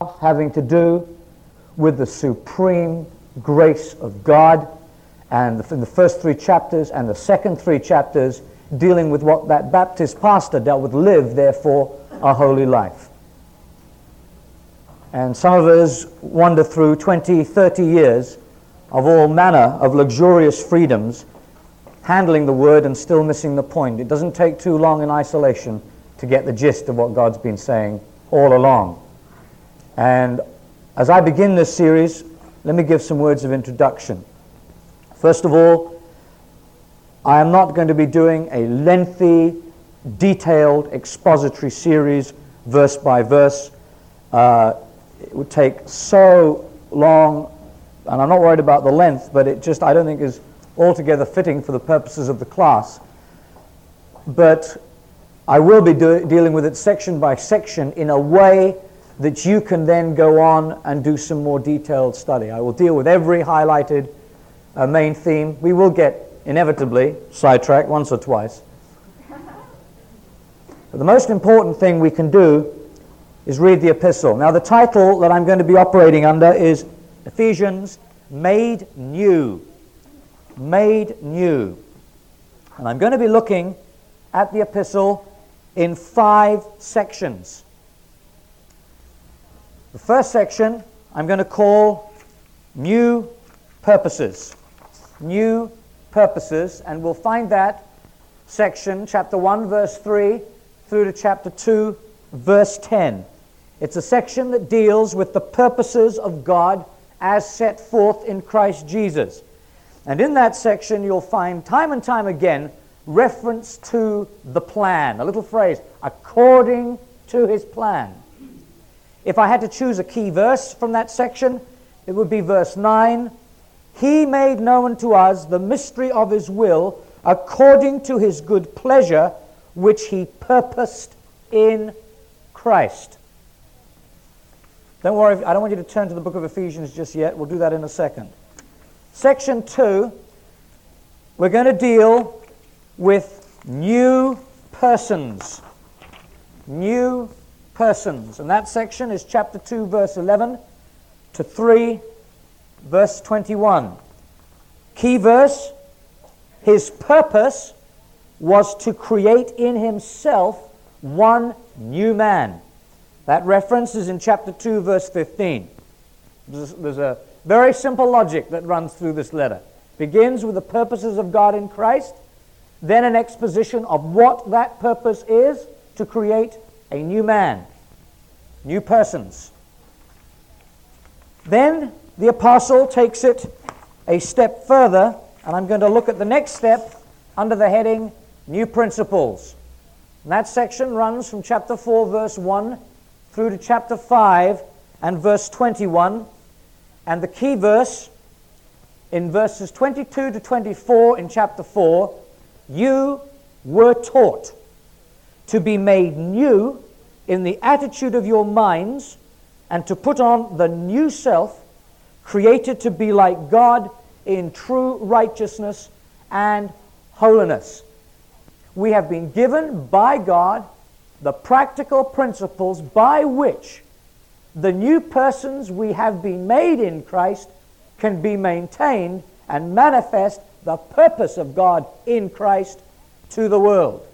having to do with the supreme grace of God, and in the first 3 chapters and the second 3 chapters dealing with what that Baptist pastor dealt with: live, therefore, a holy life. And some of us wander through 20, 30 years of all manner of luxurious freedoms, handling the word and still missing the point. It doesn't take too long in isolation to get the gist of what God's been saying all along. And as I begin this series, let me give some words of introduction. First of all, I am not going to be doing a lengthy, detailed expository series, verse by verse. It would take so long, and I'm not worried about the length, but it just, I don't think, is altogether fitting for the purposes of the class. But I will be dealing with it section by section in a way that you can then go on and do some more detailed study. I will deal with every highlighted main theme. We will get, inevitably, sidetracked once or twice. But the most important thing we can do is read the epistle. Now, the title that I'm going to be operating under is Ephesians Made New. Made New. And I'm going to be looking at the epistle in 5 sections. The first section I'm going to call New Purposes. New Purposes, and we'll find that section, chapter 1, verse 3, through to chapter 2, verse 10. It's a section that deals with the purposes of God as set forth in Christ Jesus. And in that section you'll find time and time again reference to the plan, a little phrase, according to his plan. If I had to choose a key verse from that section, it would be verse 9. He made known to us the mystery of his will according to his good pleasure, which he purposed in Christ. Don't worry, I don't want you to turn to the book of Ephesians just yet. We'll do that in a second. Section 2, we're going to deal with new persons. New persons. And that section is chapter 2, verse 11 to 3, verse 21. Key verse: his purpose was to create in himself one new man. That reference is in chapter 2, verse 15. There's a very simple logic that runs through this letter. Begins with the purposes of God in Christ, then an exposition of what that purpose is, to create a new man, new persons. Then the apostle takes it a step further, and I'm going to look at the next step under the heading New Principles. And that section runs from chapter 4, verse 1 through to chapter 5 and verse 21. And the key verse in verses 22 to 24 in chapter 4, you were taught to be made new in the attitude of your minds and to put on the new self, created to be like God in true righteousness and holiness. We have been given by God the practical principles by which the new persons we have been made in Christ can be maintained and manifest the purpose of God in Christ to the world.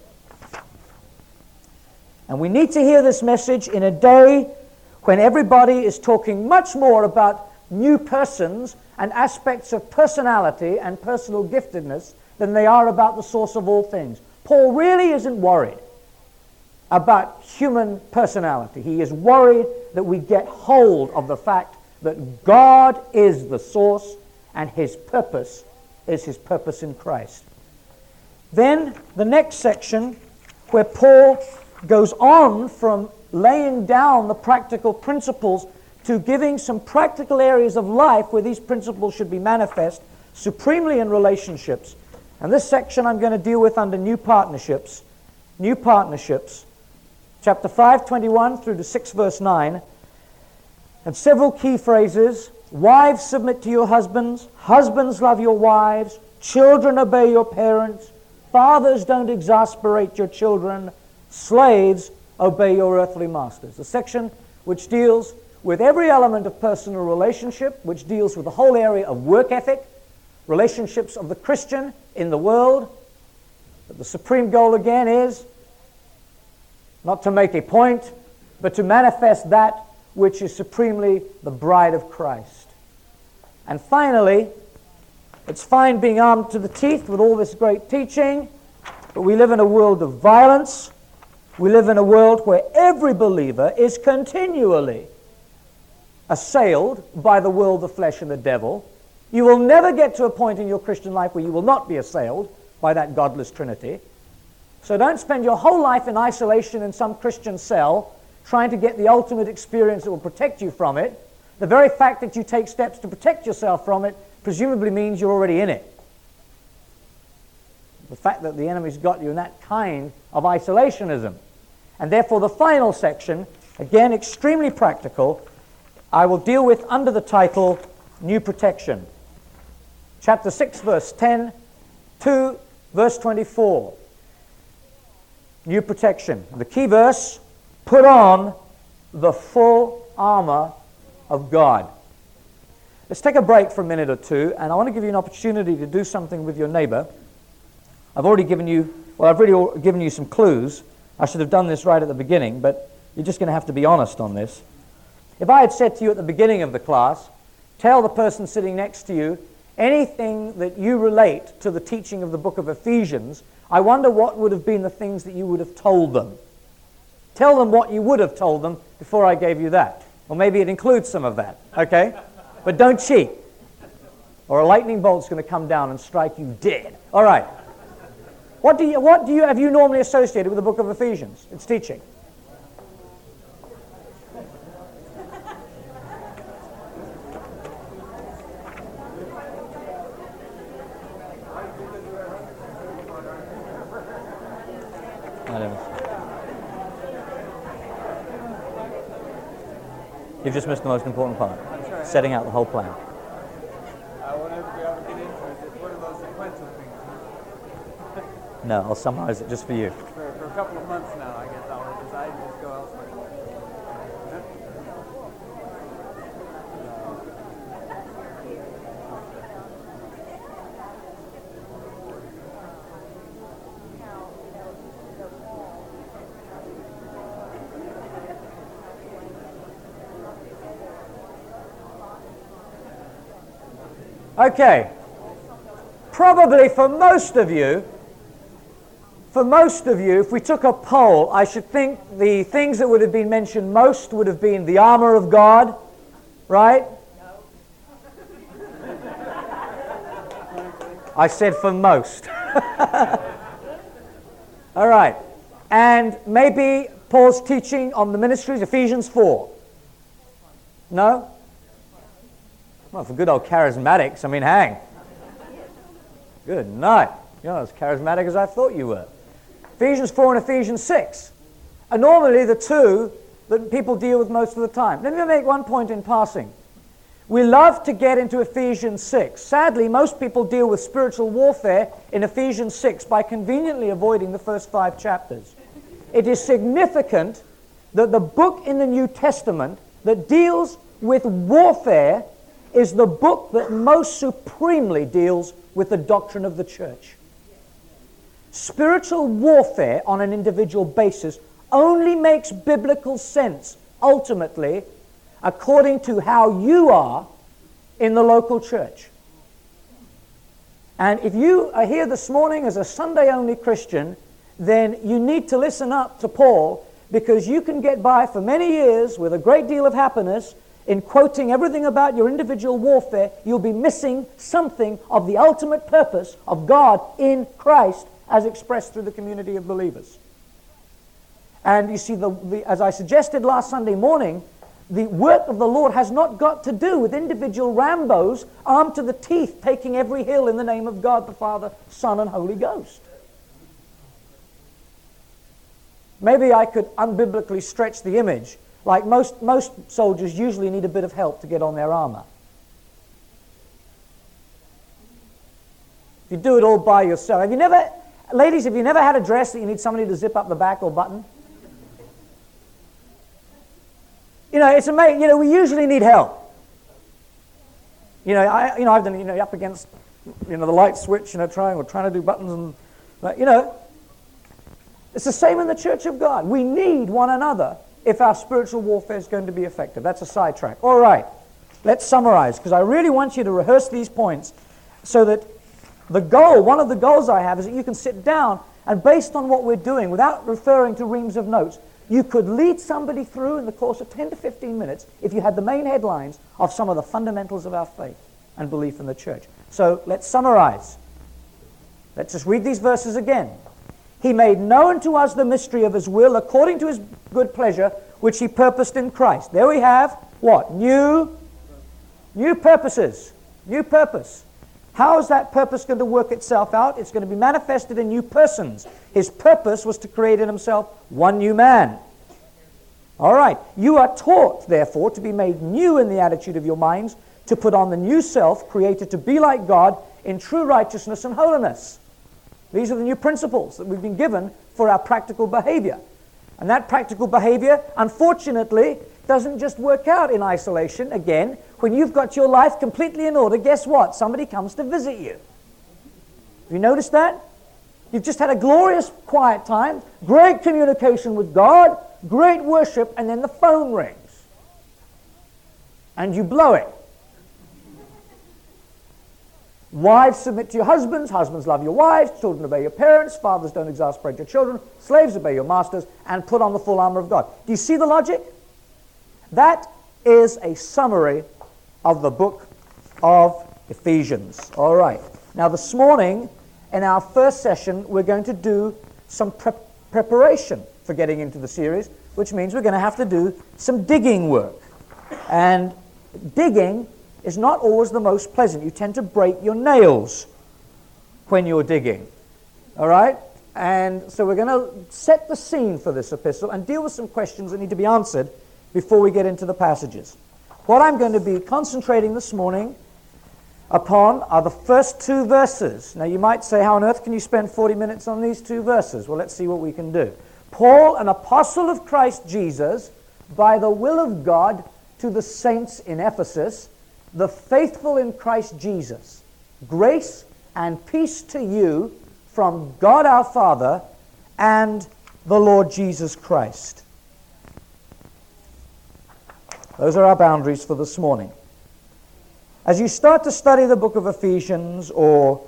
And we need to hear this message in a day when everybody is talking much more about new persons and aspects of personality and personal giftedness than they are about the source of all things. Paul really isn't worried about human personality. He is worried that we get hold of the fact that God is the source and his purpose is his purpose in Christ. Then the next section, where Paul goes on from laying down the practical principles to giving some practical areas of life where these principles should be manifest supremely in relationships. And this section I'm going to deal with under New Partnerships. New Partnerships. Chapter 5, 21 through to 6, verse 9. And several key phrases. Wives, submit to your husbands. Husbands, love your wives. Children, obey your parents. Fathers, don't exasperate your children. Slaves, obey your earthly masters. A section which deals with every element of personal relationship, which deals with the whole area of work ethic, relationships of the Christian in the world. But the supreme goal again is not to make a point, but to manifest that which is supremely the bride of Christ. And finally, it's fine being armed to the teeth with all this great teaching, but we live in a world of violence. We live in a world where every believer is continually assailed by the world, the flesh, and the devil. You will never get to a point in your Christian life where you will not be assailed by that godless trinity. So don't spend your whole life in isolation in some Christian cell trying to get the ultimate experience that will protect you from it. The very fact that you take steps to protect yourself from it presumably means you're already in it. The fact that the enemy's got you in that kind of isolationism. And therefore the final section, again extremely practical, I will deal with under the title New Protection. Chapter 6, verse 10 to verse 24. New protection. The key verse, put on the full armor of God. Let's take a break for a minute or two, and I want to give you an opportunity to do something with your neighbor. I've already given you, I've really given you some clues. I should have done this right at the beginning, but you're just going to have to be honest on this. If I had said to you at the beginning of the class, tell the person sitting next to you anything that you relate to the teaching of the book of Ephesians, I wonder what would have been the things that you would have told them. Tell them what you would have told them before I gave you that. Or maybe it includes some of that, okay? But don't cheat, or a lightning bolt's going to come down and strike you dead. All right. What have you normally associated with the book of Ephesians? Its teaching. You've just missed the most important part. Right. Setting out the whole plan. I won't ever be able to get into it. It's one of those sequential things. No, I'll summarize it just for you. For a couple of months now, I guess I'll decide to just go elsewhere. Okay, probably for most of you, if we took a poll, I should think the things that would have been mentioned most would have been the armor of God, right? I said for most. All right, and maybe Paul's teaching on the ministries, Ephesians 4. No? Well, for good old charismatics, I mean, hang. Good night. You're not as charismatic as I thought you were. Ephesians 4 and Ephesians 6 are normally the two that people deal with most of the time. Let me make one point in passing. We love to get into Ephesians 6. Sadly, most people deal with spiritual warfare in Ephesians 6 by conveniently avoiding the first 5 chapters. It is significant that the book in the New Testament that deals with warfare is the book that most supremely deals with the doctrine of the church. Spiritual warfare on an individual basis only makes biblical sense, ultimately, according to how you are in the local church. And if you are here this morning as a Sunday-only Christian, then you need to listen up to Paul, because you can get by for many years with a great deal of happiness in quoting everything about your individual warfare. You'll be missing something of the ultimate purpose of God in Christ as expressed through the community of believers. And you see, as I suggested last Sunday morning, the work of the Lord has not got to do with individual Rambos armed to the teeth taking every hill in the name of God the Father, Son, and Holy Ghost. Maybe I could unbiblically stretch the image. Like most soldiers usually need a bit of help to get on their armor. If you do it all by yourself. Ladies, have you never had a dress that you need somebody to zip up the back or button? It's amazing. We usually need help. I've done, up against, the light switch, trying to do buttons and, it's the same in the Church of God. We need one another if our spiritual warfare is going to be effective. That's a sidetrack. All right, let's summarize, because I really want you to rehearse these points so that one of the goals I have is that you can sit down and based on what we're doing, without referring to reams of notes, you could lead somebody through in the course of 10 to 15 minutes if you had the main headlines of some of the fundamentals of our faith and belief in the church. So let's summarize. Let's just read these verses again. He made known to us the mystery of his will according to his good pleasure, which he purposed in Christ. There we have what? New purposes. New purpose. How is that purpose going to work itself out? It's going to be manifested in new persons. His purpose was to create in himself one new man. All right. You are taught, therefore, to be made new in the attitude of your minds, to put on the new self, created to be like God in true righteousness and holiness. These are the new principles that we've been given for our practical behavior. And that practical behavior, unfortunately, doesn't just work out in isolation. Again, when you've got your life completely in order, guess what? Somebody comes to visit you. Have you noticed that? You've just had a glorious quiet time, great communication with God, great worship, and then the phone rings. And you blow it. Wives, submit to your husbands. Husbands, love your wives. Children, obey your parents. Fathers, don't exasperate your children. Slaves, obey your masters. And put on the full armor of God. Do you see the logic? That is a summary of the book of Ephesians. All right. Now, this morning, in our first session, we're going to do some preparation for getting into the series, which means we're going to have to do some digging work. And digging is not always the most pleasant. You tend to break your nails when you're digging. All right? And so we're going to set the scene for this epistle and deal with some questions that need to be answered before we get into the passages. What I'm going to be concentrating this morning upon are the first two verses. Now you might say, how on earth can you spend 40 minutes on these two verses? Well, let's see what we can do. Paul, an apostle of Christ Jesus, by the will of God, to the saints in Ephesus, the faithful in Christ Jesus, grace and peace to you from God our Father and the Lord Jesus Christ. Those are our boundaries for this morning. As you start to study the book of Ephesians or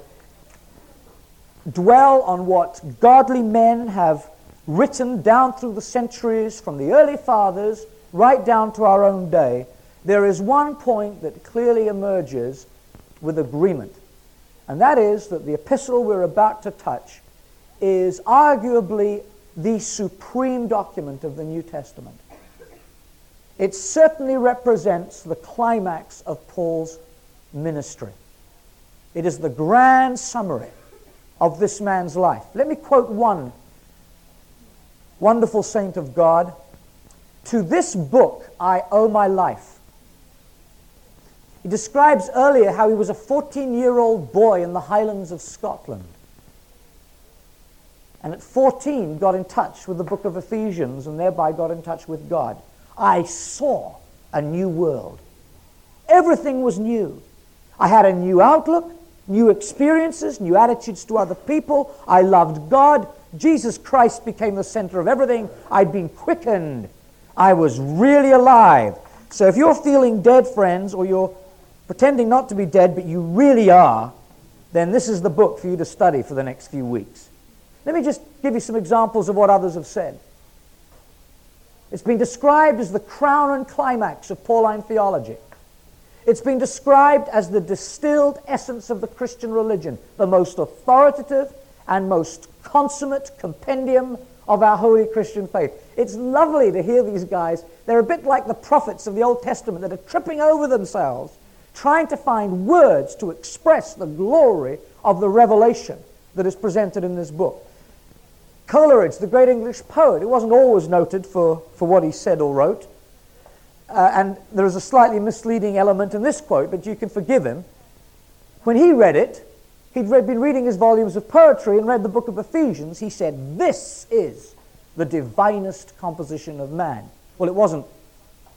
dwell on what godly men have written down through the centuries from the early fathers right down to our own day, there is one point that clearly emerges with agreement, and that is that the epistle we're about to touch is arguably the supreme document of the New Testament. It certainly represents the climax of Paul's ministry. It is the grand summary of this man's life. Let me quote one wonderful saint of God. To this book I owe my life. He describes earlier how he was a 14-year-old boy in the Highlands of Scotland. And at 14 got in touch with the book of Ephesians and thereby got in touch with God. I saw a new world. Everything was new. I had a new outlook, new experiences, new attitudes to other people. I loved God. Jesus Christ became the center of everything. I'd been quickened. I was really alive. So if you're feeling dead, friends, or you're pretending not to be dead, but you really are, then this is the book for you to study for the next few weeks. Let me just give you some examples of what others have said. It's been described as the crown and climax of Pauline theology. It's been described as the distilled essence of the Christian religion, the most authoritative and most consummate compendium of our holy Christian faith. It's lovely to hear these guys. They're a bit like the prophets of the Old Testament that are tripping over themselves, trying to find words to express the glory of the revelation that is presented in this book. Coleridge, the great English poet, it wasn't always noted for what he said or wrote, and there is a slightly misleading element in this quote, but you can forgive him. When he read it, he'd been reading his volumes of poetry and read the book of Ephesians. He said, "This is the divinest composition of man." Well, it wasn't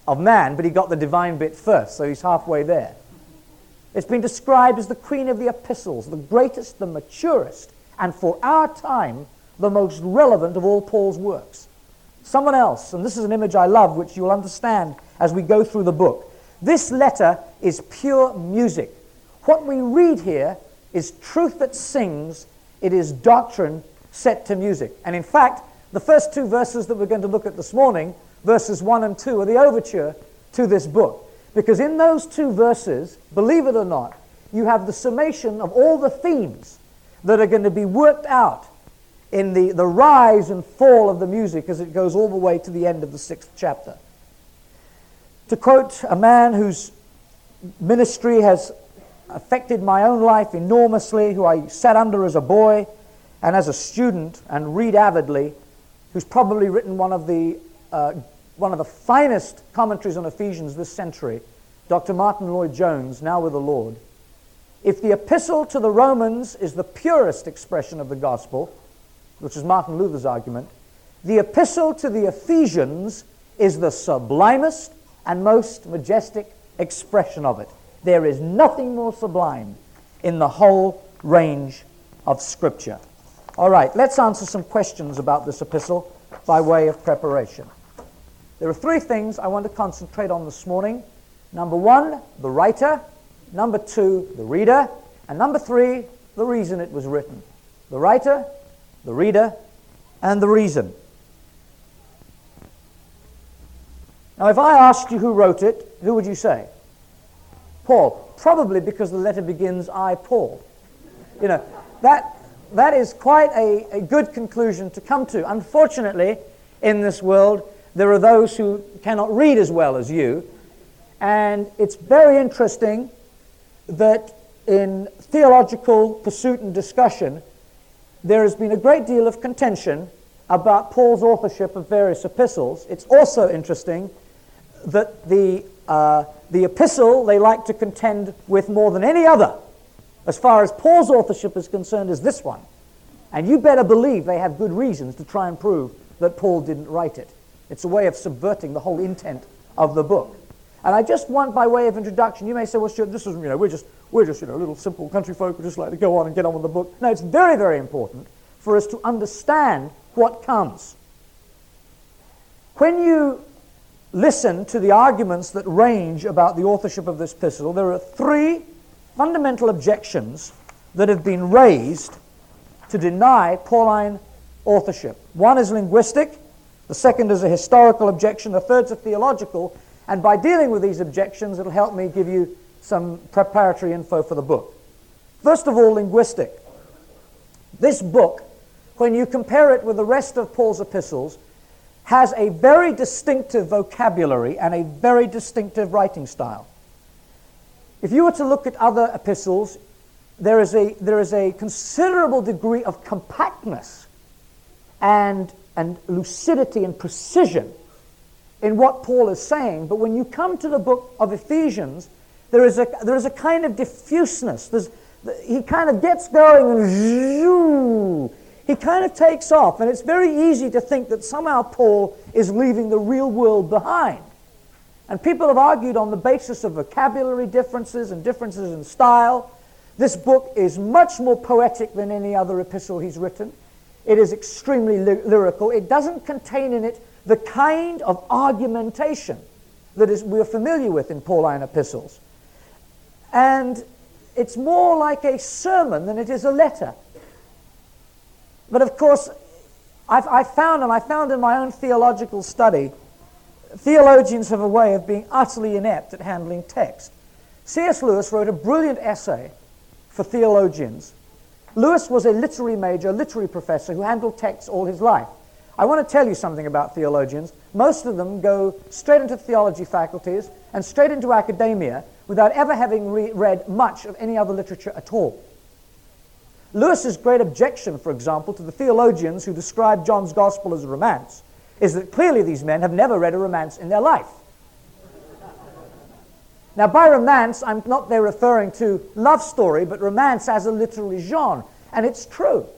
of man, but he got the divine bit first, so he's halfway there. It's been described as the queen of the epistles, the greatest, the maturest, and for our time, the most relevant of all Paul's works. Someone else, and this is an image I love, which you'll understand as we go through the book. This letter is pure music. What we read here is truth that sings. It is doctrine set to music. And in fact, the first two verses that we're going to look at this morning, verses 1 and 2, are the overture to this book. Because in those two verses, believe it or not, you have the summation of all the themes that are going to be worked out in the rise and fall of the music as it goes all the way to the end of the 6th chapter. To quote a man whose ministry has affected my own life enormously, who I sat under as a boy and as a student and read avidly, who's probably written one of the finest commentaries on Ephesians this century, Dr. Martin Lloyd-Jones, now with the Lord. If the epistle to the Romans is the purest expression of the gospel, which is Martin Luther's argument, the epistle to the Ephesians is the sublimest and most majestic expression of it. There is nothing more sublime in the whole range of Scripture. All right, let's answer some questions about this epistle by way of preparation. There are three things I want to concentrate on this morning. Number one, the writer. Number two, the reader. And number three, the reason it was written. The writer, the reader, and the reason. Now, if I asked you who wrote it, who would you say? Paul. Probably because the letter begins, I, Paul. You know, that is quite a good conclusion to come to. Unfortunately, in this world, there are those who cannot read as well as you. And it's very interesting that in theological pursuit and discussion, there has been a great deal of contention about Paul's authorship of various epistles. It's also interesting that the epistle they like to contend with more than any other, as far as Paul's authorship is concerned, is this one. And you better believe they have good reasons to try and prove that Paul didn't write it. It's a way of subverting the whole intent of the book. And I just want, by way of introduction, you may say, well, Stuart, this is, we're just little simple country folk who just like to go on and get on with the book. No, it's very, very important for us to understand what comes. When you listen to the arguments that range about the authorship of this epistle, there are three fundamental objections that have been raised to deny Pauline authorship. One is linguistic, the second is a historical objection, the third is a theological, and by dealing with these objections, it'll help me give you some preparatory info for the book. First of all, linguistic. This book, when you compare it with the rest of Paul's epistles, has a very distinctive vocabulary and a very distinctive writing style. If you were to look at other epistles, there is a considerable degree of compactness and lucidity and precision in what Paul is saying. But when you come to the book of Ephesians, there is a kind of diffuseness. He kind of gets going and he kind of takes off, and it's very easy to think that somehow Paul is leaving the real world behind. And people have argued on the basis of vocabulary differences and differences in style. This book is much more poetic than any other epistle he's written. It is extremely lyrical. It doesn't contain in it the kind of argumentation that we're familiar with in Pauline epistles. And it's more like a sermon than it is a letter. But of course, I found in my own theological study, theologians have a way of being utterly inept at handling text. C.S. Lewis wrote a brilliant essay for theologians. Lewis was a literary major, a literary professor who handled text all his life. I want to tell you something about theologians. Most of them go straight into theology faculties and straight into academia without ever having read much of any other literature at all. Lewis's great objection, for example, to the theologians who describe John's Gospel as a romance is that clearly these men have never read a romance in their life. Now, by romance, I'm not there referring to love story, but romance as a literary genre, and it's true.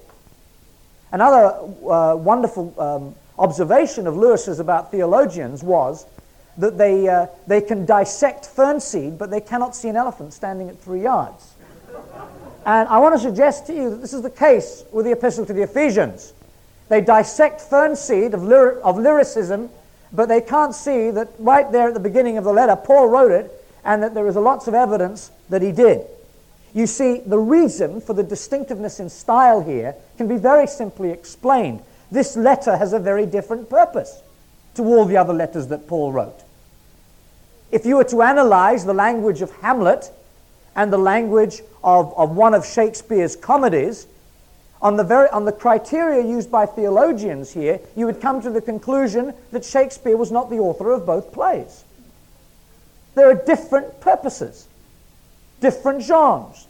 Another wonderful observation of Lewis's about theologians was that they can dissect fern seed, but they cannot see an elephant standing at 3 yards. And I want to suggest to you that this is the case with the Epistle to the Ephesians. They dissect fern seed of lyricism, but they can't see that right there at the beginning of the letter, Paul wrote it, and that there is lots of evidence that he did. You see, the reason for the distinctiveness in style here can be very simply explained. This letter has a very different purpose to all the other letters that Paul wrote. If you were to analyze the language of Hamlet and the language of one of Shakespeare's comedies, on the criteria used by theologians here, you would come to the conclusion that Shakespeare was not the author of both plays. There are different purposes, different genres.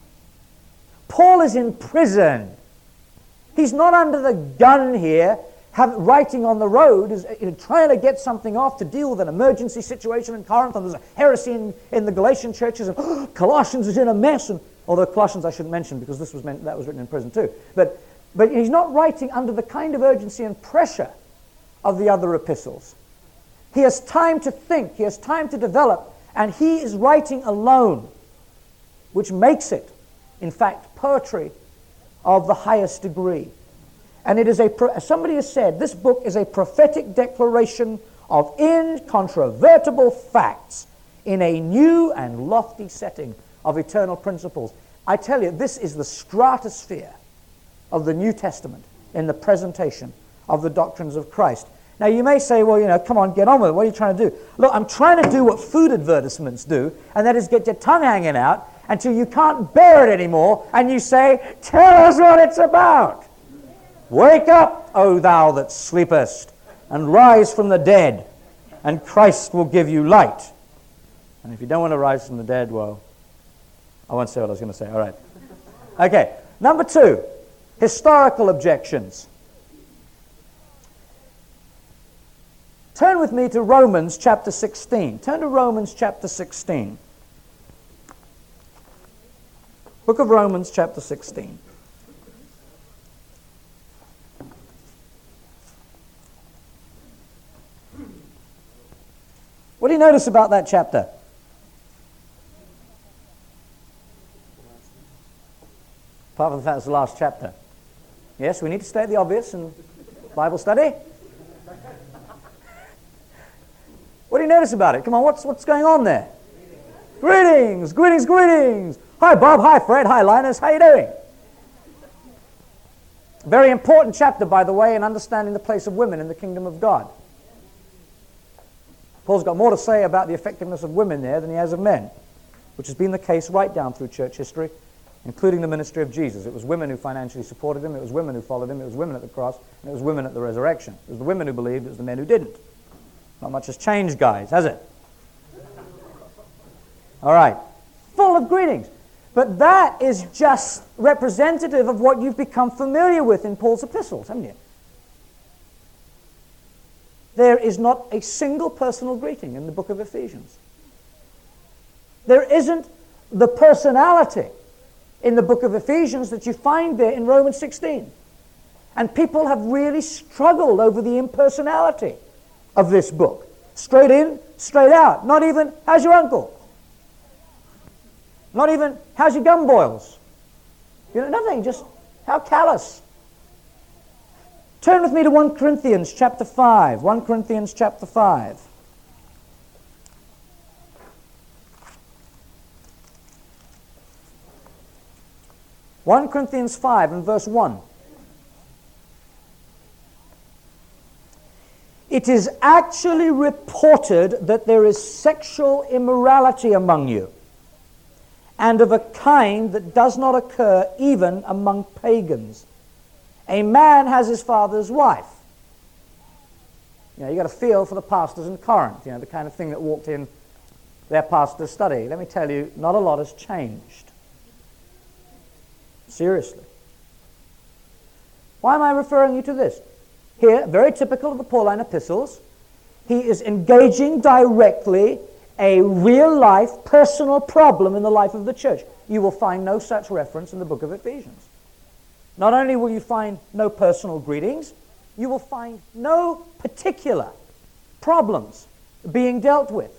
Paul is in prison. He's not under the gun here, writing on the road, trying to get something off to deal with an emergency situation in Corinth, and there's a heresy in the Galatian churches, and Colossians is in a mess. And although Colossians I shouldn't mention because that was written in prison too. But he's not writing under the kind of urgency and pressure of the other epistles. He has time to think, he has time to develop, and he is writing alone, which makes it, in fact, poetry of the highest degree. And it is as somebody has said, this book is a prophetic declaration of incontrovertible facts in a new and lofty setting of eternal principles. I tell you, this is the stratosphere of the New Testament in the presentation of the doctrines of Christ. Now you may say, well, come on, get on with it. What are you trying to do? Look, I'm trying to do what food advertisements do, and that is get your tongue hanging out until you can't bear it anymore, and you say, tell us what it's about. Wake up, O thou that sleepest, and rise from the dead, and Christ will give you light. And if you don't want to rise from the dead, well, I won't say what I was going to say. All right. Okay, number 2, historical objections. Turn with me to Romans chapter 16. Turn to Romans chapter 16. Book of Romans chapter 16. What do you notice about that chapter? Apart from the fact it's the last chapter. Yes, we need to state the obvious in Bible study. What do you notice about it? Come on, what's going on there? Greetings, greetings, greetings. Hi, Bob. Hi, Fred. Hi, Linus. How you doing? Very important chapter, by the way, in understanding the place of women in the kingdom of God. Paul's got more to say about the effectiveness of women there than he has of men, which has been the case right down through church history, including the ministry of Jesus. It was women who financially supported him, it was women who followed him, it was women at the cross, and it was women at the resurrection. It was the women who believed, it was the men who didn't. Not much has changed, guys, has it? All right. Full of greetings. But that is just representative of what you've become familiar with in Paul's epistles, haven't you? There is not a single personal greeting in the book of Ephesians. There isn't the personality in the book of Ephesians that you find there in Romans 16. And people have really struggled over the impersonality of this book. Straight in, straight out. Not even, how's your uncle? Not even, how's your gum boils? Nothing, just how callous. Turn with me to 1 Corinthians chapter 5. 1 Corinthians chapter 5. (1 Corinthians 5) and verse 1. It is actually reported that there is sexual immorality among you, and of a kind that does not occur even among pagans. A man has his father's wife. You got to feel for the pastors in Corinth, the kind of thing that walked in their pastor's study. Let me tell you, not a lot has changed. Seriously. Why am I referring you to this? Here, very typical of the Pauline epistles, he is engaging directly a real-life, personal problem in the life of the church. You will find no such reference in the book of Ephesians. Not only will you find no personal greetings, you will find no particular problems being dealt with.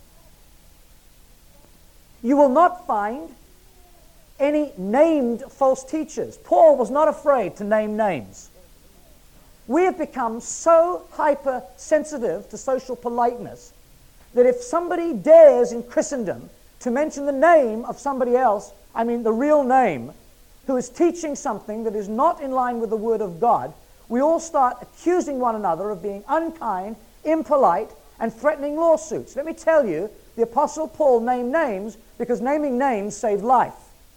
You will not find any named false teachers. Paul was not afraid to name names. We have become so hypersensitive to social politeness that if somebody dares in Christendom to mention the name of somebody else, I mean the real name, who is teaching something that is not in line with the Word of God, we all start accusing one another of being unkind, impolite, and threatening lawsuits. Let me tell you, the Apostle Paul named names because naming names saved life.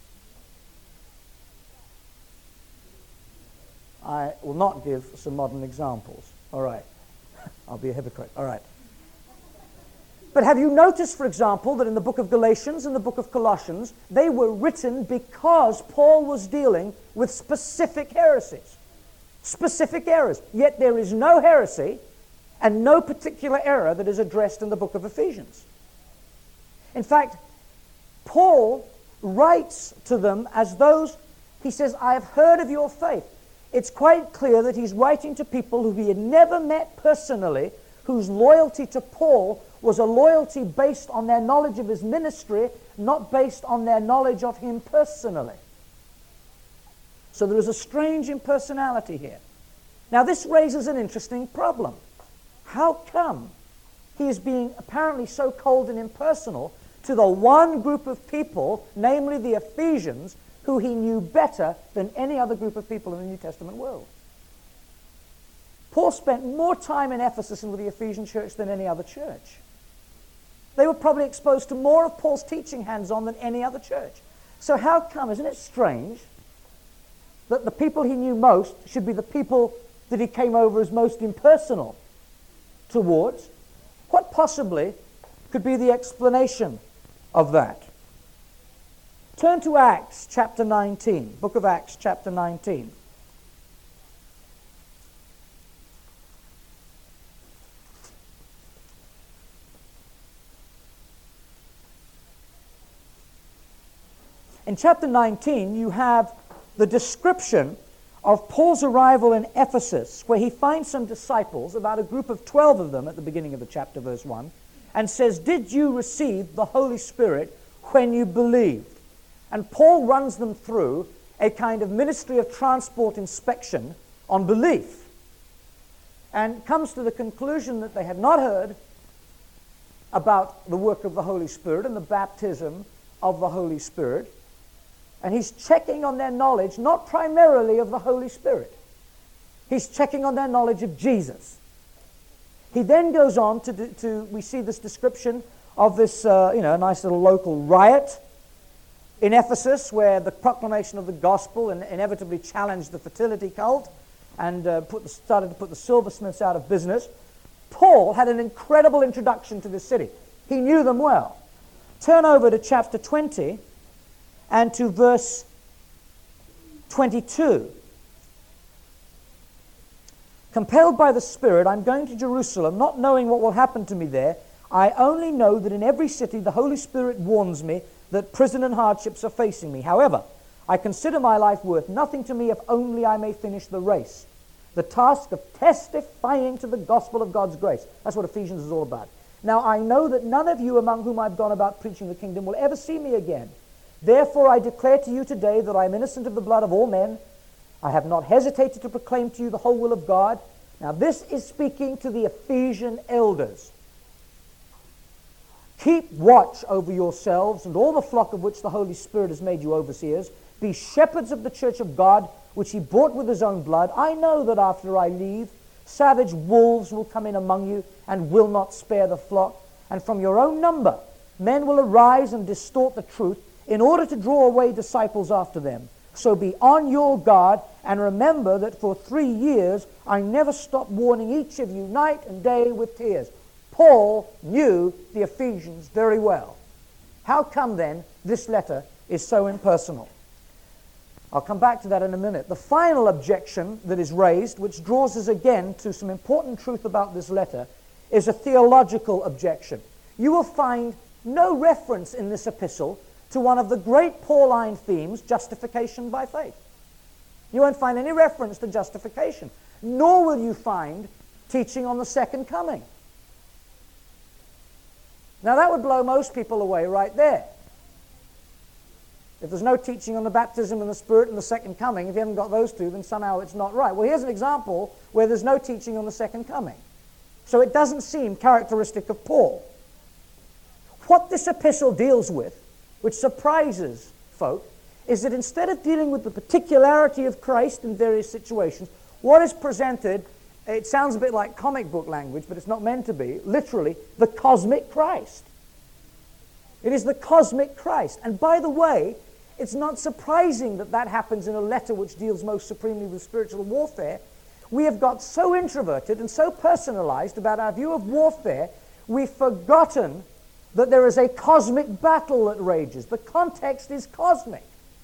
I will not give some modern examples. All right. I'll be a hypocrite. All right. But have you noticed, for example, that in the book of Galatians and the book of Colossians, they were written because Paul was dealing with specific heresies. Specific errors. Yet there is no heresy and no particular error that is addressed in the book of Ephesians. In fact, Paul writes to them as those, he says, I have heard of your faith. It's quite clear that he's writing to people who he had never met personally, whose loyalty to Paul was a loyalty based on their knowledge of his ministry, not based on their knowledge of him personally. So there is a strange impersonality here. Now this raises an interesting problem. How come he is being apparently so cold and impersonal to the one group of people, namely the Ephesians, who he knew better than any other group of people in the New Testament world? Paul spent more time in Ephesus and with the Ephesian church than any other church. They were probably exposed to more of Paul's teaching hands-on than any other church. So how come, isn't it strange, that the people he knew most should be the people that he came over as most impersonal towards? What possibly could be the explanation of that? Turn to Acts chapter 19, book of Acts chapter 19. In chapter 19, you have the description of Paul's arrival in Ephesus, where he finds some disciples, about a group of 12 of them at the beginning of the chapter, verse 1, and says, did you receive the Holy Spirit when you believed? And Paul runs them through a kind of ministry of transport inspection on belief, and comes to the conclusion that they had not heard about the work of the Holy Spirit and the baptism of the Holy Spirit. And he's checking on their knowledge, not primarily of the Holy Spirit. He's checking on their knowledge of Jesus. He then goes on we see this description of this, a nice little local riot in Ephesus, where the proclamation of the gospel inevitably challenged the fertility cult and started to put the silversmiths out of business. Paul had an incredible introduction to this city. He knew them well. Turn over to chapter 20 and to verse 22. Compelled by the Spirit, I'm going to Jerusalem, not knowing what will happen to me there. I only know that in every city the Holy Spirit warns me that prison and hardships are facing me. However, I consider my life worth nothing to me if only I may finish the race, the task of testifying to the gospel of God's grace. That's what Ephesians is all about. Now I know that none of you among whom I've gone about preaching the kingdom will ever see me again. Therefore I declare to you today that I am innocent of the blood of all men. I have not hesitated to proclaim to you the whole will of God. Now this is speaking to the Ephesian elders. Keep watch over yourselves and all the flock of which the Holy Spirit has made you overseers. Be shepherds of the church of God, which he bought with his own blood. I know that after I leave, savage wolves will come in among you and will not spare the flock. And from your own number, men will arise and distort the truth in order to draw away disciples after them. So be on your guard and remember that for 3 years I never stopped warning each of you night and day with tears. Paul knew the Ephesians very well. How come then this letter is so impersonal? I'll come back to that in a minute. The final objection that is raised, which draws us again to some important truth about this letter, is a theological objection. You will find no reference in this epistle to one of the great Pauline themes, justification by faith. You won't find any reference to justification, nor will you find teaching on the second coming. Now that would blow most people away right there. If there's no teaching on the baptism and the Spirit and the second coming, if you haven't got those two, then somehow it's not right. Well, here's an example where there's no teaching on the second coming. So it doesn't seem characteristic of Paul. What this epistle deals with, which surprises folk, is that instead of dealing with the particularity of Christ in various situations, what is presented, it sounds a bit like comic book language, but it's not meant to be, literally, the cosmic Christ. It is the cosmic Christ. And by the way, it's not surprising that that happens in a letter which deals most supremely with spiritual warfare. We have got so introverted and so personalized about our view of warfare, we've forgotten that there is a cosmic battle that rages. The context is cosmic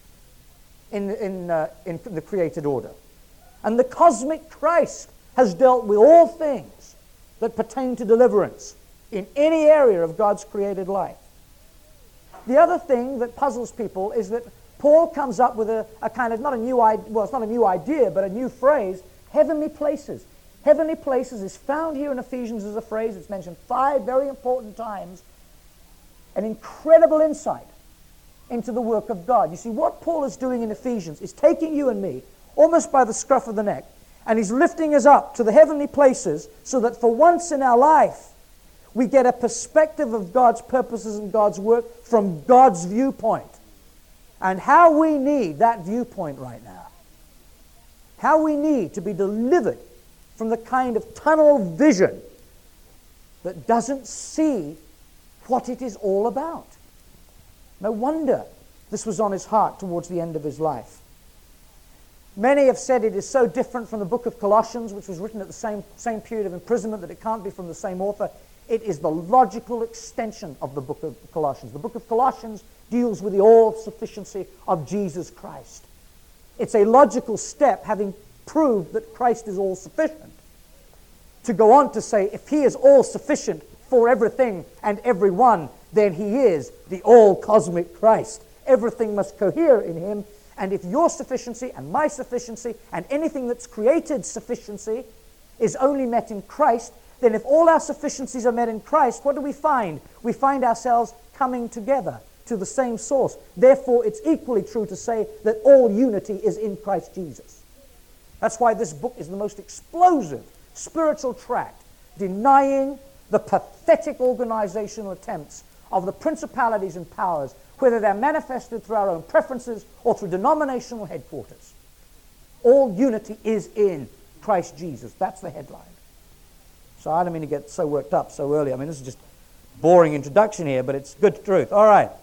in the created order. And the cosmic Christ has dealt with all things that pertain to deliverance in any area of God's created life. The other thing that puzzles people is that Paul comes up with a kind of, not a new idea, well, it's not a new idea, but a new phrase, heavenly places. Heavenly places is found here in Ephesians as a phrase. It's mentioned 5 very important times. An incredible insight into the work of God. You see, what Paul is doing in Ephesians is taking you and me almost by the scruff of the neck, and he's lifting us up to the heavenly places so that for once in our life we get a perspective of God's purposes and God's work from God's viewpoint. And how we need that viewpoint right now. How we need to be delivered from the kind of tunnel vision that doesn't see what it is all about. No wonder this was on his heart towards the end of his life. Many have said it is so different from the book of Colossians, which was written at the same period of imprisonment, that it can't be from the same author. It is the logical extension of the book of Colossians. The book of Colossians deals with the all-sufficiency of Jesus Christ. It's a logical step, having proved that Christ is all-sufficient, to go on to say, if he is all-sufficient for everything and everyone, then he is the all-cosmic Christ. Everything must cohere in him, and if your sufficiency and my sufficiency and anything that's created sufficiency is only met in Christ, then if all our sufficiencies are met in Christ, what do we find? We find ourselves coming together to the same source. Therefore, it's equally true to say that all unity is in Christ Jesus. That's why this book is the most explosive spiritual tract, denying the pathetic organizational attempts of the principalities and powers, whether they're manifested through our own preferences or through denominational headquarters. All unity is in Christ Jesus. That's the headline. So I don't mean to get so worked up so early. I mean, this is just boring introduction here, but it's good truth. All right.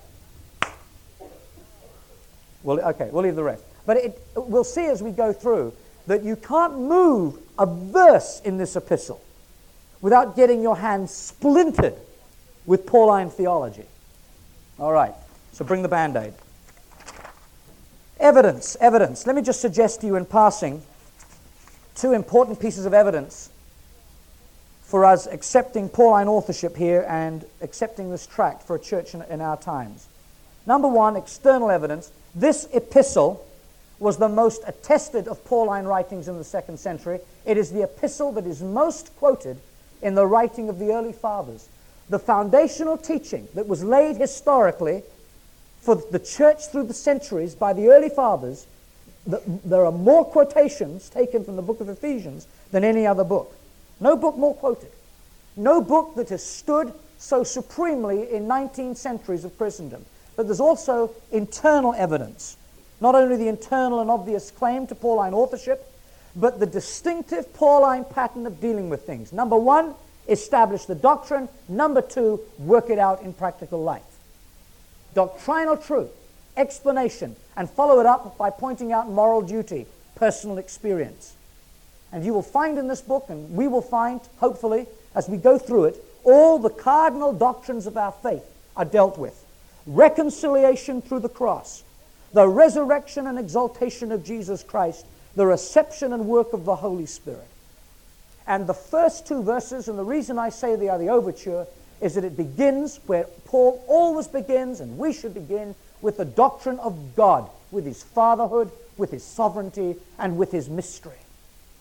Well, okay, we'll leave the rest. But we'll see as we go through that you can't move a verse in this epistle without getting your hand splintered with Pauline theology. All right, so bring the Band-Aid. Evidence. Let me just suggest to you in passing 2 important pieces of evidence for us accepting Pauline authorship here and accepting this tract for a church in our times. Number 1, external evidence. This epistle was the most attested of Pauline writings in the 2nd century. It is the epistle that is most quoted in the writing of the early fathers. The foundational teaching that was laid historically for the church through the centuries by the early fathers, there are more quotations taken from the book of Ephesians than any other book. No book more quoted. No book that has stood so supremely in 19 centuries of Christendom. But there's also internal evidence. Not only the internal and obvious claim to Pauline authorship, but the distinctive Pauline pattern of dealing with things. Number 1, establish the doctrine. Number 2, work it out in practical life. Doctrinal truth, explanation, and follow it up by pointing out moral duty, personal experience. And you will find in this book, and we will find, hopefully, as we go through it, all the cardinal doctrines of our faith are dealt with. Reconciliation through the cross, the resurrection and exaltation of Jesus Christ, the reception and work of the Holy Spirit. And the first 2 verses, and the reason I say they are the overture, is that it begins where Paul always begins, and we should begin, with the doctrine of God, with his fatherhood, with his sovereignty, and with his mystery.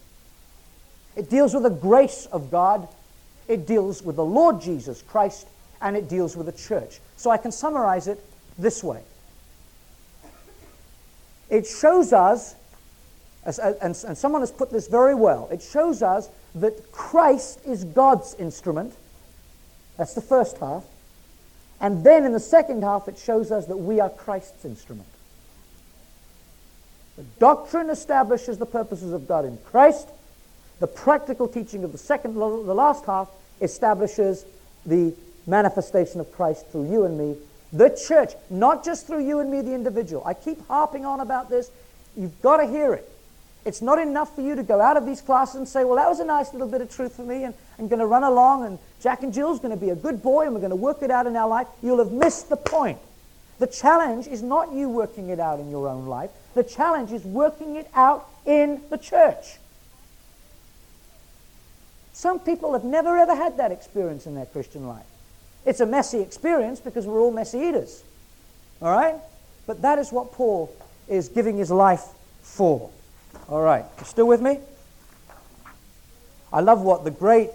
It deals with the grace of God. It deals with the Lord Jesus Christ and it deals with the church. So I can summarize it this way. It shows us, and someone has put this very well, it shows us that Christ is God's instrument. That's the first half. And then in the second half, it shows us that we are Christ's instrument. The doctrine establishes the purposes of God in Christ. The practical teaching of the last half establishes the manifestation of Christ through you and me, the church, not just through you and me, the individual. I keep harping on about this. You've got to hear it. It's not enough for you to go out of these classes and say, well, that was a nice little bit of truth for me, and I'm going to run along, and Jack and Jill's going to be a good boy, and we're going to work it out in our life. You'll have missed the point. The challenge is not you working it out in your own life. The challenge is working it out in the church. Some people have never ever had that experience in their Christian life. It's a messy experience because we're all messy eaters. All right? But that is what Paul is giving his life for. All right. You still with me? I love what the great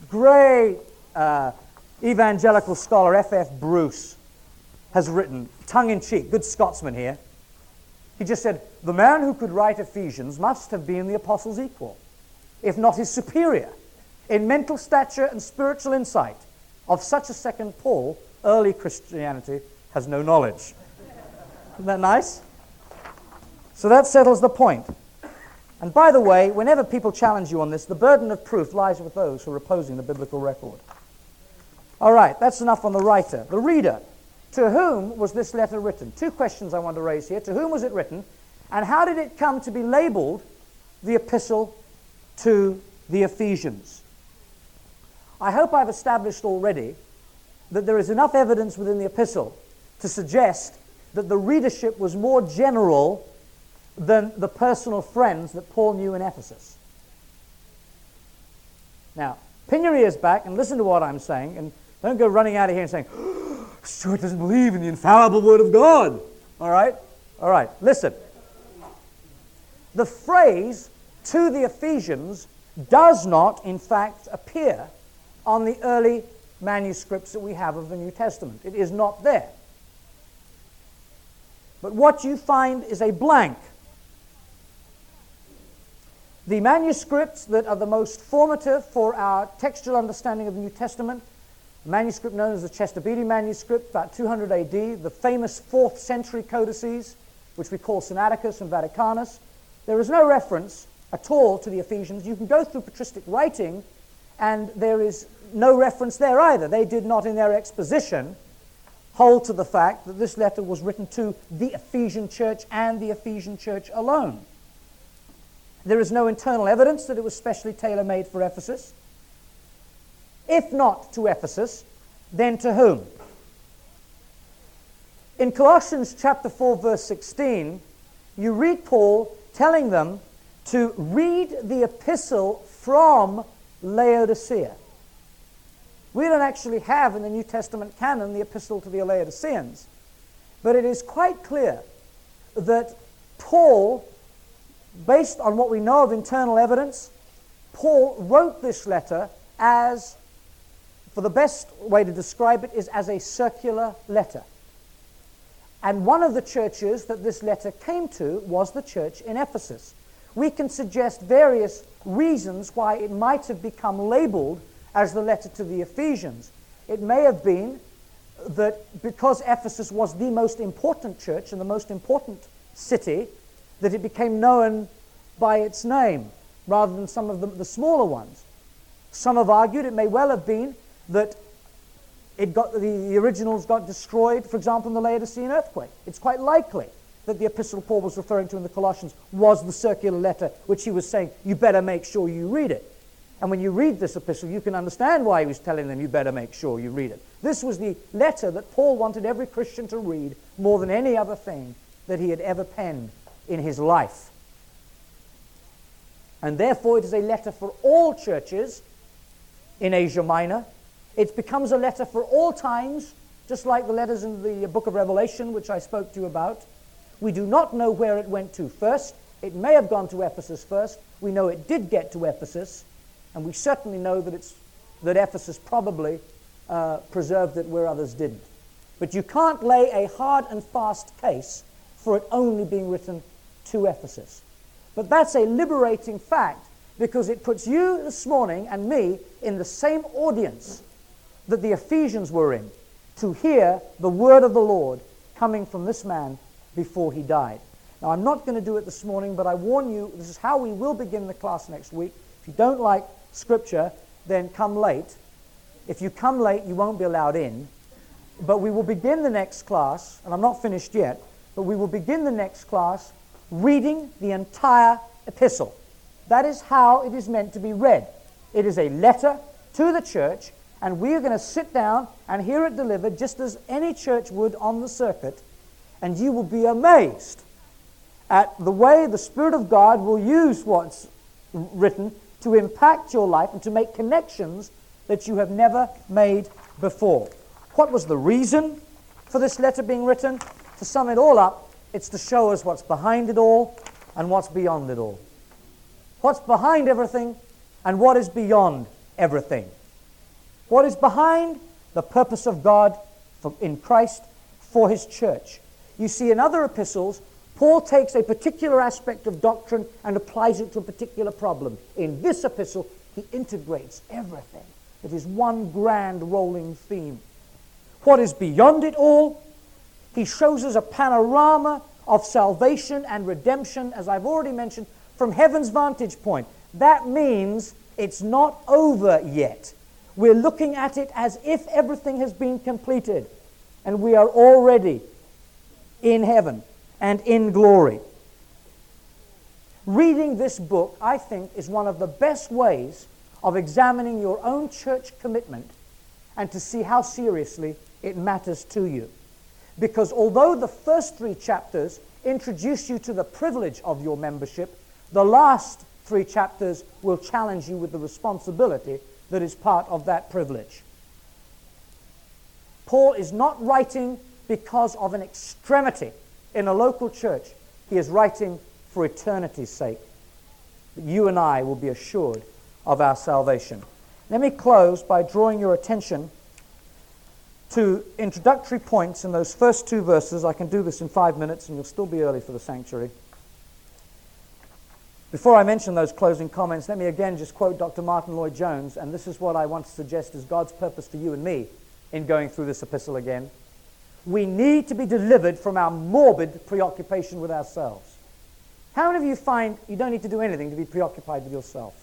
evangelical scholar F.F. Bruce has written, tongue-in-cheek, good Scotsman here. He just said, the man who could write Ephesians must have been the apostle's equal, if not his superior, in mental stature and spiritual insight. Of such a second Paul, early Christianity has no knowledge. Isn't that nice? So that settles the point. And by the way, whenever people challenge you on this, the burden of proof lies with those who are opposing the biblical record. All right, that's enough on the writer. The reader. To whom was this letter written? Two questions I want to raise here. To whom was it written? And how did it come to be labeled the epistle to the Ephesians? I hope I've established already that there is enough evidence within the epistle to suggest that the readership was more general than the personal friends that Paul knew in Ephesus. Now, pin your ears back and listen to what I'm saying, and don't go running out of here and saying, Stuart doesn't believe in the infallible Word of God. All right? All right, listen. The phrase, to the Ephesians, does not, in fact, appear on the early manuscripts that we have of the New Testament. It is not there. But what you find is a blank. The manuscripts that are the most formative for our textual understanding of the New Testament, a manuscript known as the Chester Beatty manuscript, about 200 AD, the famous 4th century codices, which we call Sinaiticus and Vaticanus. There is no reference at all to the Ephesians. You can go through patristic writing, and there is no reference there either. They did not, in their exposition, hold to the fact that this letter was written to the Ephesian church and the Ephesian church alone. There is no internal evidence that it was specially tailor-made for Ephesus. If not to Ephesus, then to whom? In Colossians chapter 4, verse 16, you read Paul telling them to read the epistle from Laodicea. We don't actually have in the New Testament canon the epistle to the Laodiceans, but it is quite clear that Paul, based on what we know of internal evidence, Paul wrote this letter as, for the best way to describe it, is as a circular letter. And one of the churches that this letter came to was the church in Ephesus. We can suggest various reasons why it might have become labeled as the letter to the Ephesians. It may have been that because Ephesus was the most important church and the most important city, that it became known by its name rather than some of the smaller ones. Some have argued it may well have been that the originals got destroyed, for example, in the Laodicean earthquake. It's quite likely that the epistle Paul was referring to in the Colossians was the circular letter which he was saying, you better make sure you read it. And when you read this epistle, you can understand why he was telling them, you better make sure you read it. This was the letter that Paul wanted every Christian to read more than any other thing that he had ever penned in his life. And therefore it is a letter for all churches in Asia Minor. It becomes a letter for all times, just like the letters in the book of Revelation, which I spoke to you about. We do not know where it went to first. It may have gone to Ephesus first. We know it did get to Ephesus, and we certainly know that Ephesus probably preserved it where others didn't. But you can't lay a hard and fast case for it only being written to Ephesus. But that's a liberating fact, because it puts you this morning and me in the same audience that the Ephesians were in, to hear the word of the Lord coming from this man before he died. Now, I'm not going to do it this morning, but I warn you, this is how we will begin the class next week. If you don't like Scripture, then come late. If you come late, you won't be allowed in. But we will begin the next class, and I'm not finished yet, but we will begin the next class reading the entire epistle. That is how it is meant to be read. It is a letter to the church, and we are going to sit down and hear it delivered just as any church would on the circuit, and you will be amazed at the way the Spirit of God will use what's written to impact your life and to make connections that you have never made before. What was the reason for this letter being written? To sum it all up, it's to show us what's behind it all and what's beyond it all. What's behind everything and what is beyond everything. What is behind? The purpose of God in Christ for his church. You see, in other epistles, Paul takes a particular aspect of doctrine and applies it to a particular problem. In this epistle, he integrates everything. It is one grand rolling theme. What is beyond it all? He shows us a panorama of salvation and redemption, as I've already mentioned, from heaven's vantage point. That means it's not over yet. We're looking at it as if everything has been completed, and we are already in heaven and in glory. Reading this book, I think, is one of the best ways of examining your own church commitment and to see how seriously it matters to you. Because although the first 3 chapters introduce you to the privilege of your membership, the last 3 chapters will challenge you with the responsibility that is part of that privilege. Paul is not writing because of an extremity in a local church. He is writing for eternity's sake, that you and I will be assured of our salvation. Let me close by drawing your attention to introductory points in those first 2 verses. I can do this in 5 minutes and you'll still be early for the sanctuary. Before I mention those closing comments, let me again just quote Dr. Martin Lloyd-Jones, and this is what I want to suggest is God's purpose for you and me in going through this epistle again. We need to be delivered from our morbid preoccupation with ourselves. How many of you find you don't need to do anything to be preoccupied with yourself?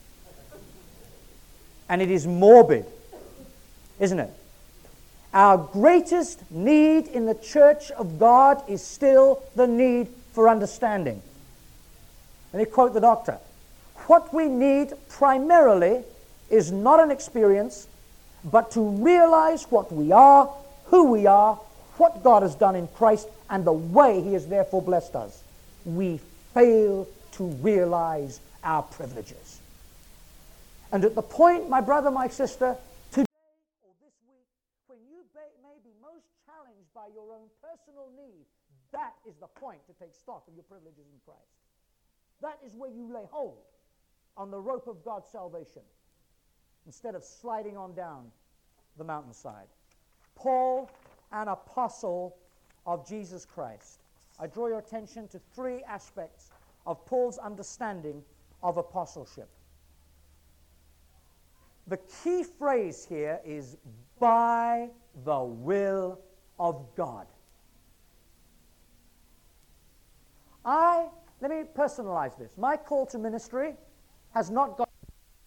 And it is morbid, isn't it? Our greatest need in the church of God is still the need for understanding. Let me quote the doctor. What we need primarily is not an experience, but to realize what we are, who we are, what God has done in Christ, and the way he has therefore blessed us. We fail to realize our privileges. And at the point, my brother, my sister, today or this week, when you may be most challenged by your own personal need, that is the point to take stock of your privileges in Christ. That is where you lay hold on the rope of God's salvation instead of sliding on down the mountainside. Paul, an apostle of Jesus Christ. I draw your attention to 3 aspects of Paul's understanding of apostleship. The key phrase here is by the will of God. Let me personalize this. My call to ministry has not got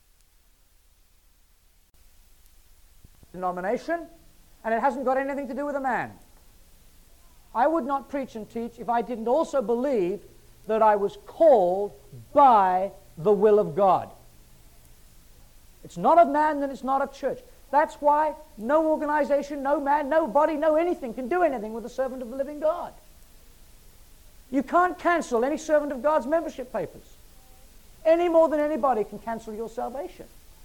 denomination, and it hasn't got anything to do with a man. I would not preach and teach if I didn't also believe that I was called by the will of God. It's not of man, then it's not of church. That's why no organization, no man, no body, no anything can do anything with a servant of the living God. You can't cancel any servant of God's membership papers any more than anybody can cancel your salvation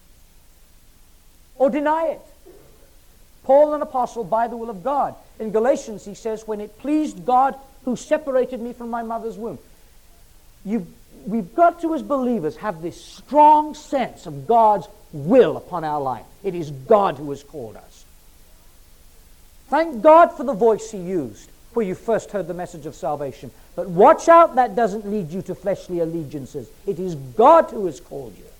or deny it. Paul, an apostle by the will of God. In Galatians, he says, when it pleased God who separated me from my mother's womb. We've got to, as believers, have this strong sense of God's will upon our life. It is God who has called us. Thank God for the voice He used where you first heard the message of salvation. But watch out, that doesn't lead you to fleshly allegiances. It is God who has called you.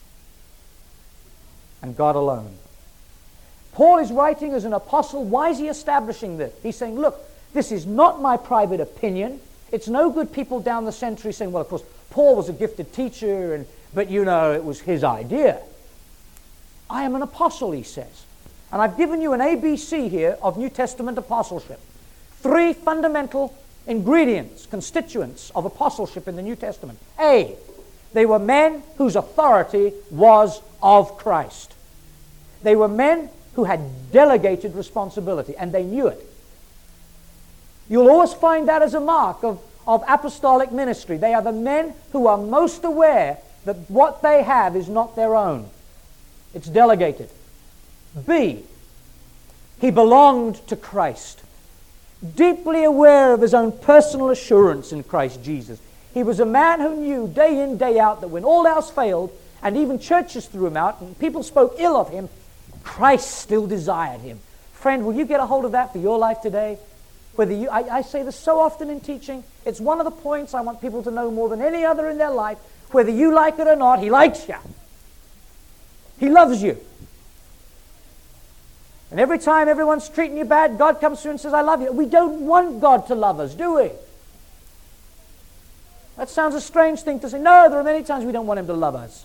And God alone. Paul is writing as an apostle. Why is he establishing this? He's saying, look, this is not my private opinion. It's no good people down the century saying, well, of course, Paul was a gifted teacher, but you know, it was his idea. I am an apostle, he says. And I've given you an ABC here of New Testament apostleship. 3 fundamental ingredients, constituents of apostleship in the New Testament. A, they were men whose authority was of Christ. They were men who had delegated responsibility, and they knew it. You'll always find that as a mark of apostolic ministry. They are the men who are most aware that what they have is not their own. It's delegated. B, he belonged to Christ. Deeply aware of his own personal assurance in Christ Jesus. He was a man who knew day in, day out that when all else failed, and even churches threw him out, and people spoke ill of him, Christ still desired him. Friend, will you get a hold of that for your life today? I say this so often in teaching. It's one of the points I want people to know more than any other in their life. Whether you like it or not, he likes you. He loves you. And every time everyone's treating you bad, God comes through and says, I love you. We don't want God to love us, do we? That sounds a strange thing to say. No, there are many times we don't want him to love us.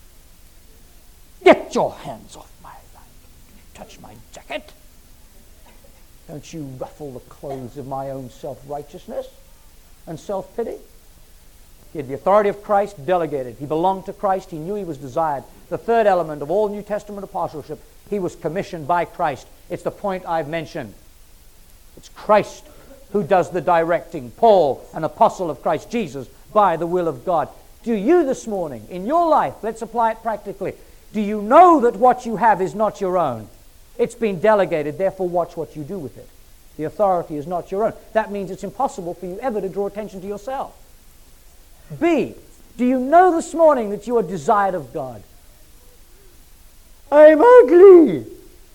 Get your hands off my life. Touch my jacket. Don't you ruffle the clothes of my own self-righteousness and self-pity. He had the authority of Christ delegated. He belonged to Christ. He knew he was desired. The third element of all New Testament apostleship, he was commissioned by Christ. It's the point I've mentioned. It's Christ who does the directing. Paul, an apostle of Christ Jesus, by the will of God. Do you this morning, in your life, let's apply it practically, do you know that what you have is not your own? It's been delegated, therefore watch what you do with it. The authority is not your own. That means it's impossible for you ever to draw attention to yourself. B, do you know this morning that you are desired of God? I'm ugly.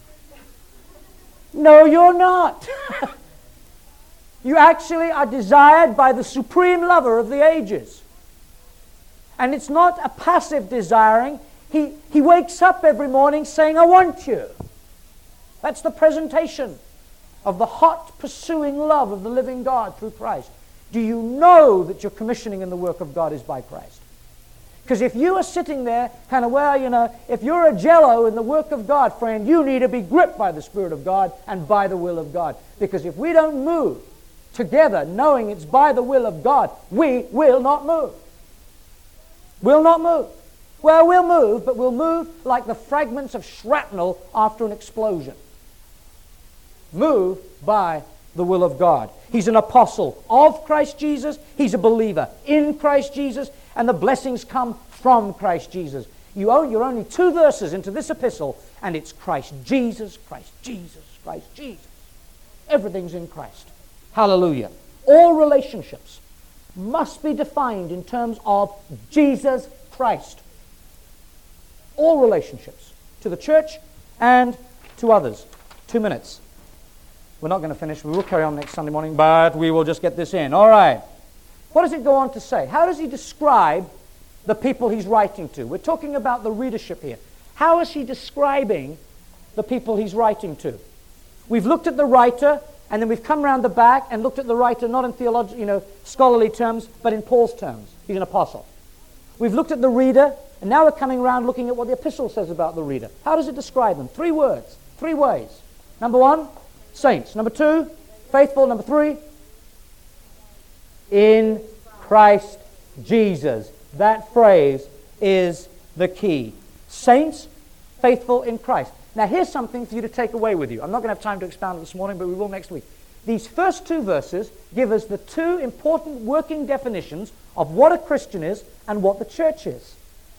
No, you're not. You actually are desired by the supreme lover of the ages. And it's not a passive desiring. He wakes up every morning saying, I want you. That's the presentation of the hot pursuing love of the living God through Christ. Do you know that your commissioning in the work of God is by Christ? Because if you are sitting there kind of, well, you know, if you're a jello in the work of God, friend, you need to be gripped by the Spirit of God and by the will of God. Because if we don't move together knowing it's by the will of God, we will not move. Will not move. Well, we'll move, but we'll move like the fragments of shrapnel after an explosion. Move by the will of God. He's an apostle of Christ Jesus. He's a believer in Christ Jesus. And the blessings come from Christ Jesus. You're only 2 verses into this epistle, and it's Christ Jesus, Christ Jesus, Christ Jesus. Everything's in Christ. Hallelujah. All relationships must be defined in terms of Jesus Christ. All relationships. To the church and to others. 2 minutes. We're not going to finish. We will carry on next Sunday morning, but we will just get this in. All right. What does it go on to say? How does he describe the people he's writing to? We're talking about the readership here. How is he describing the people he's writing to? We've looked at the writer, and then we've come around the back and looked at the writer not in theological, scholarly terms, but in Paul's terms. He's an apostle. We've looked at the reader, and now we're coming around looking at what the epistle says about the reader. How does it describe them? 3 words, 3 ways. Number 1, saints. Number 2, faithful. Number 3, in Christ Jesus. That phrase is the key. Saints, faithful in Christ. Now here's something for you to take away with you. I'm not going to have time to expound it this morning, but we will next week. These first 2 verses give us the 2 important working definitions of what a Christian is and what the church is.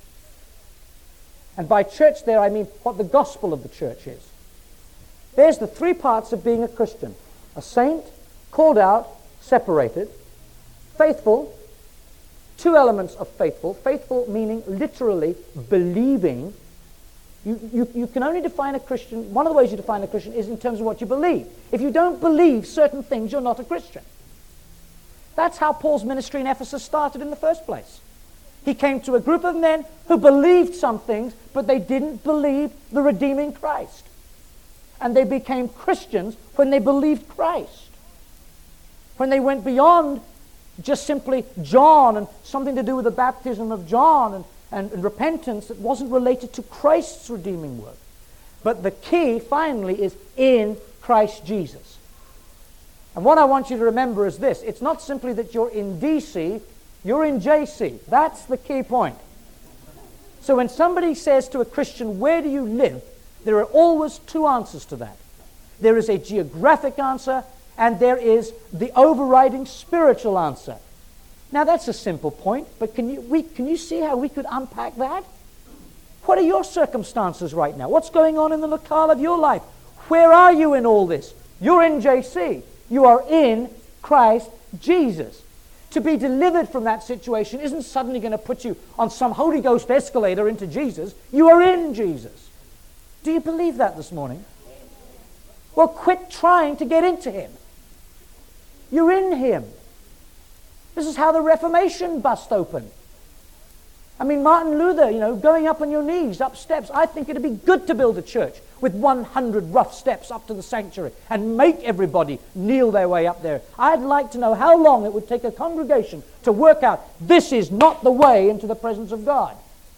And by church there I mean what the gospel of the church is. There's the 3 parts of being a Christian. A saint, called out, separated. Faithful, 2 elements of faithful. Faithful meaning literally believing. You can only define a Christian, one of the ways you define a Christian is in terms of what you believe. If you don't believe certain things, you're not a Christian. That's how Paul's ministry in Ephesus started in the first place. He came to a group of men who believed some things, but they didn't believe the redeeming Christ. And they became Christians when they believed Christ. When they went beyond just simply John and something to do with the baptism of John and repentance that wasn't related to Christ's redeeming work. But the key, finally, is in Christ Jesus. And what I want you to remember is this. It's not simply that you're in DC, you're in JC. That's the key point. So when somebody says to a Christian, where do you live? There are always two answers to that. There is a geographic answer, and there is the overriding spiritual answer. Now that's a simple point, but can you see how we could unpack that? What are your circumstances right now? What's going on in the locale of your life? Where are you in all this? You're in JC. You are in Christ Jesus. To be delivered from that situation isn't suddenly going to put you on some Holy Ghost escalator into Jesus. You are in Jesus. Do you believe that this morning? Well, quit trying to get into Him. You're in Him. This is how the Reformation bust open. I mean, Martin Luther, going up on your knees, up steps. I think it'd be good to build a church with 100 rough steps up to the sanctuary and make everybody kneel their way up there. I'd like to know how long it would take a congregation to work out this is not the way into the presence of God.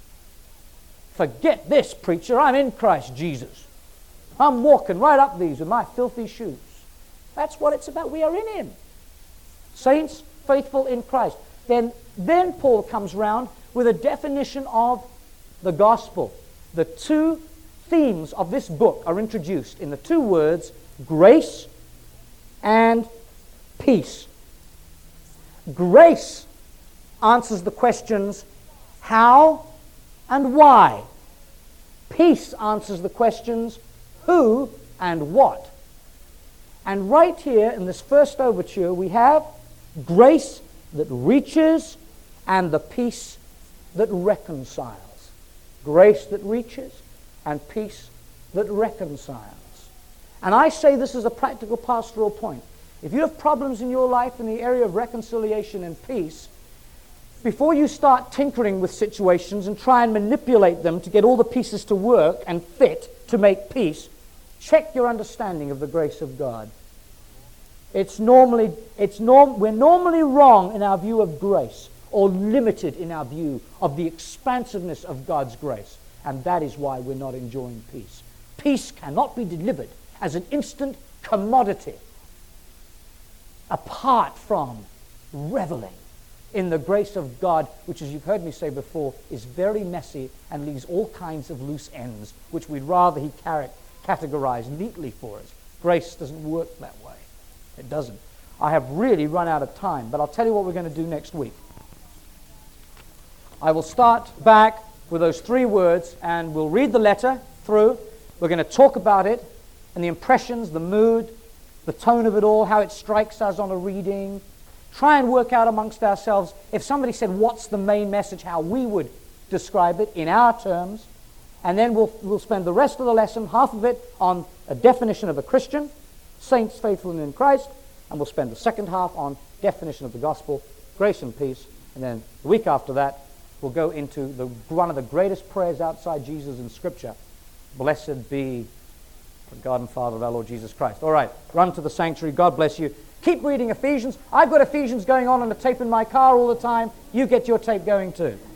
Forget this, preacher. I'm in Christ Jesus. I'm walking right up these with my filthy shoes. That's what it's about. We are in Him. Saints, faithful in Christ. Then Paul comes round with a definition of the gospel. The two themes of this book are introduced in the two words, grace and peace. Grace answers the questions how and why. Peace answers the questions who and what. And right here in this first overture we have grace that reaches and the peace that reconciles. Grace that reaches and peace that reconciles. And I say this as a practical pastoral point. If you have problems in your life in the area of reconciliation and peace, before you start tinkering with situations and try and manipulate them to get all the pieces to work and fit to make peace, check your understanding of the grace of God. We're normally wrong in our view of grace, or limited in our view of the expansiveness of God's grace. And that is why we're not enjoying peace. Peace cannot be delivered as an instant commodity apart from reveling in the grace of God, which, as you've heard me say before, is very messy and leaves all kinds of loose ends, which we'd rather He categorize neatly for us. Grace doesn't work that way. It doesn't. I have really run out of time, but I'll tell you what we're going to do next week. I will start back with those three words, and we'll read the letter through. We're going to talk about it, and the impressions, the mood, the tone of it all, how it strikes us on a reading. Try and work out amongst ourselves, if somebody said, what's the main message, how we would describe it in our terms. And then we'll spend the rest of the lesson, half of it, on a definition of a Christian, saints faithful in Christ, and we'll spend the second half on definition of the gospel, grace and peace. And then the week after that, we'll go into one of the greatest prayers outside Jesus in Scripture. Blessed be the God and Father of our Lord Jesus Christ. All right, run to the sanctuary. God bless you. Keep reading Ephesians. I've got Ephesians going on a tape in my car all the time. You get your tape going too.